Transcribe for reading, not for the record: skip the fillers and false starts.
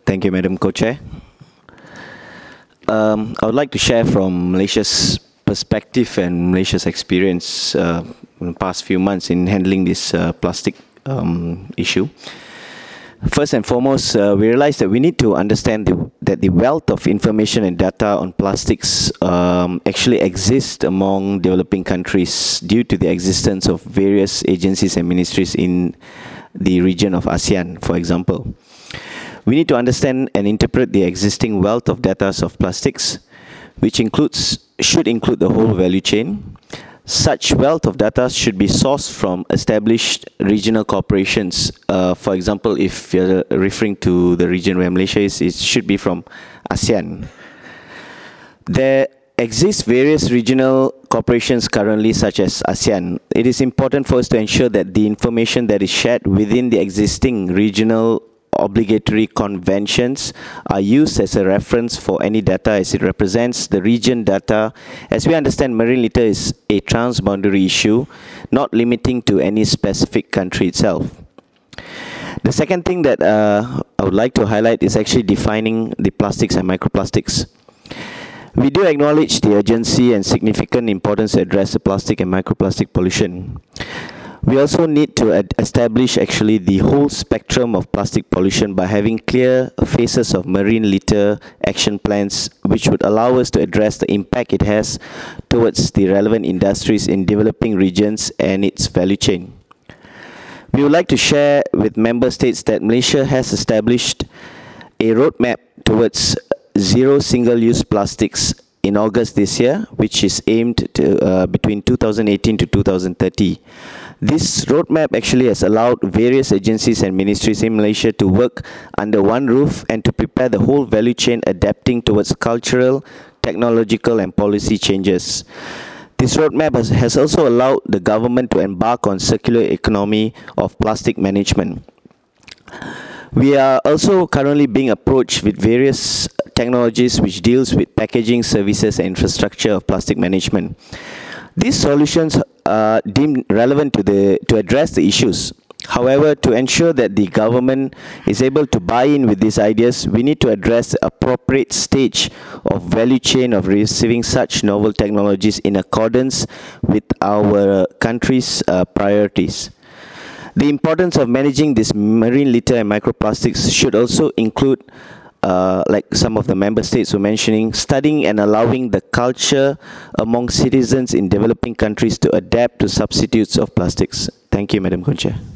Thank you, Madam Co-Chair. I would like to share from Malaysia's perspective and Malaysia's experience in the past few months in handling this plastic issue. First and foremost, we realize that we need to understand that the wealth of information and data on plastics actually exists among developing countries due to the existence of various agencies and ministries in the region of ASEAN, for example. We need to understand and interpret the existing wealth of data of plastics, which should include the whole value chain. Such wealth of data should be sourced from established regional corporations. For example, if you're referring to the region where Malaysia is, it should be from ASEAN. There exist various regional corporations currently, such as ASEAN. It is important for us to ensure that the information that is shared within the existing regional obligatory conventions are used as a reference for any data, as it represents the region data. As we understand, marine litter is a transboundary issue, not limiting to any specific country itself. The second thing that I would like to highlight is actually defining the plastics and microplastics. We do acknowledge the urgency and significant importance to address the plastic and microplastic pollution. We also need to establish actually the whole spectrum of plastic pollution by having clear phases of marine litter action plans, which would allow us to address the impact it has towards the relevant industries in developing regions and its value chain. We would like to share with member states that Malaysia has established a roadmap towards zero single-use plastics in August this year, which is aimed to between 2018 to 2030. This roadmap actually has allowed various agencies and ministries in Malaysia to work under one roof and to prepare the whole value chain, adapting towards cultural, technological and policy changes. This roadmap has also allowed the government to embark on circular economy of plastic management. We are also currently being approached with various technologies which deals with packaging services and infrastructure of plastic management. These solutions are deemed relevant to address the issues. However, to ensure that the government is able to buy in with these ideas, we need to address the appropriate stage of value chain of receiving such novel technologies in accordance with our country's priorities. The importance of managing this marine litter and microplastics should also include, like some of the member states were mentioning, studying and allowing the culture among citizens in developing countries to adapt to substitutes of plastics. Thank you, Madam Co-Chair.